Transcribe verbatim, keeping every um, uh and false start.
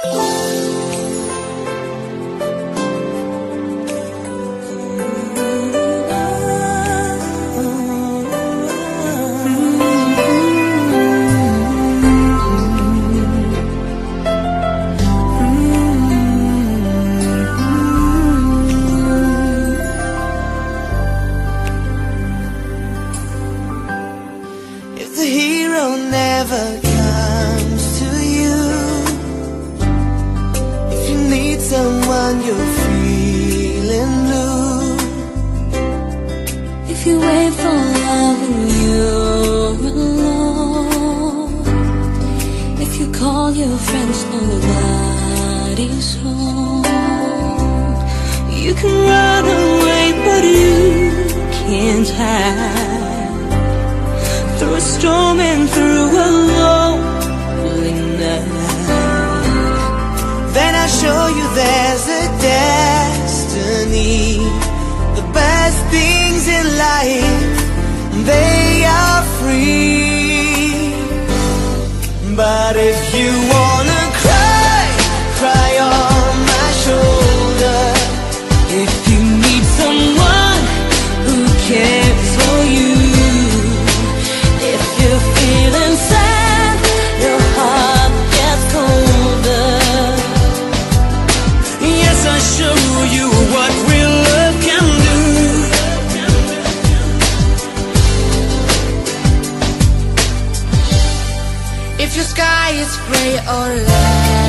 If the hero never comes to you, if you need someone you're feeling blue, if you wait for love and you're alone, if you call your friends nobody's home, you can run away but you can't hide through a storm and through a lonely night. Then I show you there's a destiny. The best things in life, they are free. But if you wanna cry, cry on my shoulder. If you need someone who cares for you, if you're feeling sad, your heart gets colder. Yes, I show you what real love can do. If your sky is gray or light,